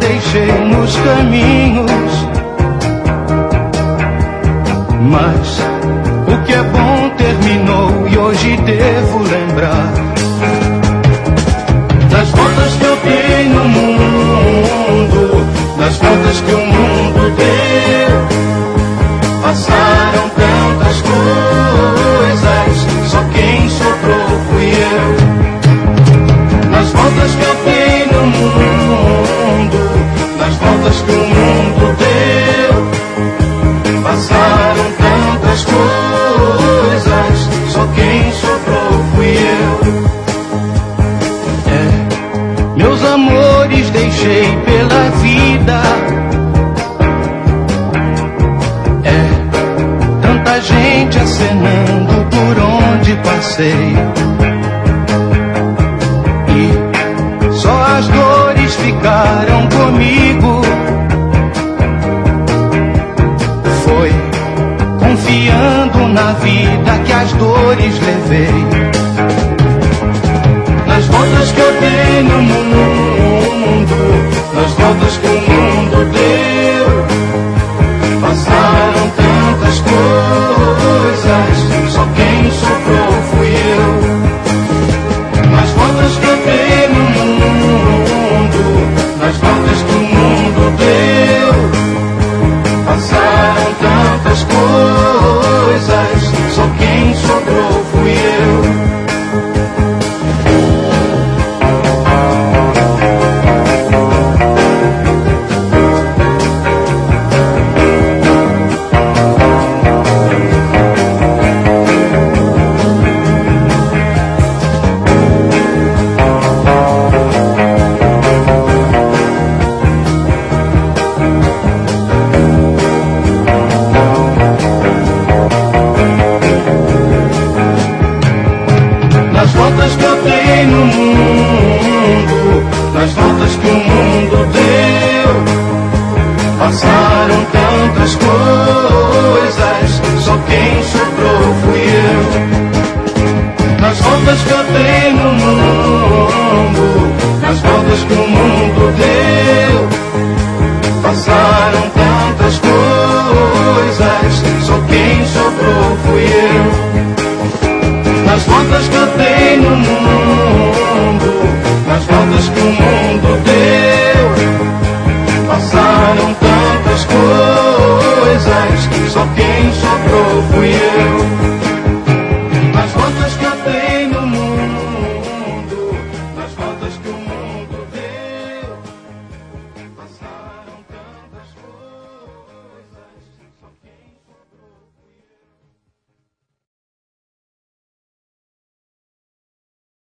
deixei nos caminhos, mas o que é bom terminou e hoje devo lembrar das voltas que eu dei no mundo, das voltas que o mundo deu. Passaram tantas coisas, só quem sobrou fui eu. Nas voltas que eu dei no mundo, nas voltas que o mundo deu. Passaram tantas coisas, só quem sobrou fui eu. Meus amores deixei pela vida, tanta gente acenando por onde passei, e só as dores ficaram comigo. Foi confiando na vida que as dores levei. Nas voltas que eu dei no mundo, nas voltas que o mundo deu. Passaram tantas coisas, só quem sobrou fui eu. Nas voltas que eu dei no mundo, nas voltas que o mundo deu. Passaram tantas coisas, só quem sobrou fui eu. Nas voltas que eu dei no mundo, nas voltas que o mundo deu. Passaram tantas coisas, só quem sobrou fui eu. Nas voltas que eu dei no mundo, nas voltas que o mundo deu.